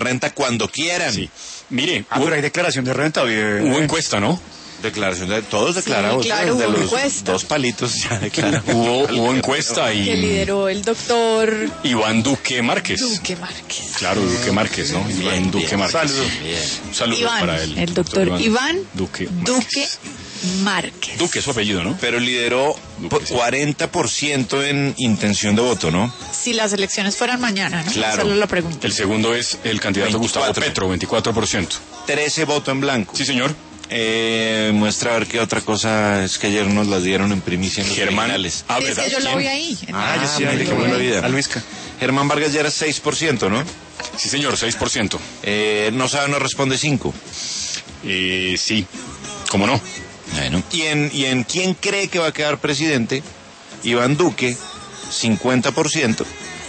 renta cuando quieran. Sí. Mire, pero hay declaración de renta. hubo encuesta, ¿no? Declaración de todos declarados, claro, de hubo los encuesta. 2 palitos ya declararon. Hubo encuesta Que y lideró el doctor Iván Duque Márquez. Duque Márquez. Claro, Duque Márquez, ¿no? Iván Duque Márquez. Saludos. Un saludo Iván, para él. el doctor Iván Duque Duque Márquez. Duque es su apellido, ¿no? Pero lideró Duque, sí. 40% en intención de voto, ¿no? Si las elecciones fueran mañana, ¿no? Claro. Esa es la pregunta. El segundo es el candidato 24. Gustavo Petro, 24%. 13 votos en blanco. Sí, señor. Muestra a ver qué otra cosa es que ayer nos las dieron en primicia en los Germán. criminales. Sí, es ¿verdad? que yo lo ¿Quién? voy ahí. Yo sí, mire, qué buena vida. a Luisca. Germán Vargas ya era 6%, ¿no? Sí, señor, 6%. No sabe, no responde 5%. Sí, ¿cómo no? Bueno. ¿Y en quién cree que va a quedar presidente? Iván Duque, 50%.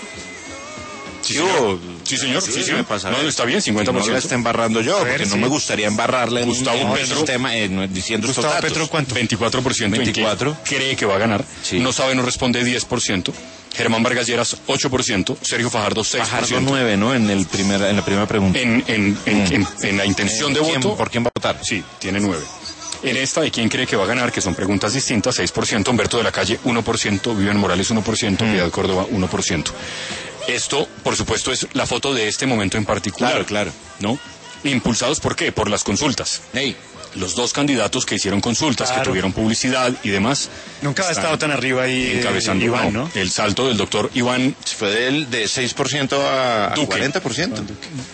Sí, Yo- señor. Sí, señor. Sí, me pasa. No, está bien, 50%. Que no la está embarrando yo, A ver, porque no sí. me gustaría embarrarle en Gustavo un Petro. sistema diciendo estos Gustavo datos. Petro, ¿cuánto? 24%. 24. Cree que va a ganar. Sí. No sabe, no responde 10%. Germán Vargas Lleras, 8%. Sergio Fajardo, 6%. Fajardo 9, ¿no? En la primera pregunta. En la intención de voto. ¿Por quién va a votar? Sí, tiene 9. En esta, ¿de quién cree que va a ganar? Que son preguntas distintas, 6%, Humberto de la Calle, 1%, Vivian Morales, 1%, Piedad Córdoba, 1%. Esto, por supuesto, es la foto de este momento en particular. Claro. ¿No? ¿Impulsados por qué? Por las consultas. Hey, Los dos candidatos que hicieron consultas, Claro. que tuvieron publicidad y demás, Nunca ha están estado tan arriba ahí encabezando Iván, ¿no? el salto del doctor Iván fue de 6% a Duque. 40%.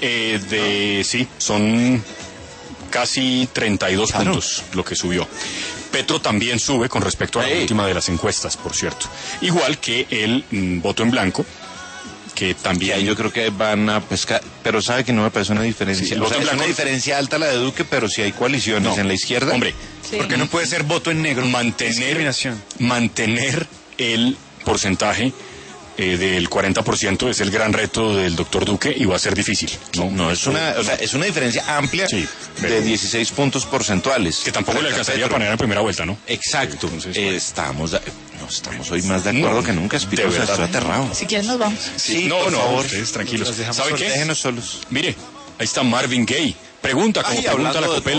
Sí, son casi 32 puntos lo que subió. Petro también sube con respecto a la Ey. última de las encuestas, por cierto. Igual que el voto en blanco, que Y también... ahí yo creo que van a pescar, pero sabe que no me parece una diferencia. Sí, el O voto sea, en es blanco- una diferencia alta la de Duque, pero si hay coaliciones No. en la izquierda. Hombre, Sí. Porque no puede ser voto en negro. Discriminación. mantener el porcentaje del 40% es el gran reto del doctor Duque y va a ser difícil. No, es una diferencia amplia Sí, pero- de 16 puntos porcentuales. Que tampoco le alcanzaría Petro. para ganar en primera vuelta, ¿no? Exacto. Entonces, Estamos hoy más de acuerdo No, que nunca, de Espinosa. verdad. Estoy aterrado. Si quieres nos vamos. Sí, no, por no, favor. ustedes tranquilos. Los dejamos ¿Sabe solos. qué? Déjenos solos. Mire, ahí está Marvin Gaye. Pregunta, como Ay, pregunta hablando la de Copelo.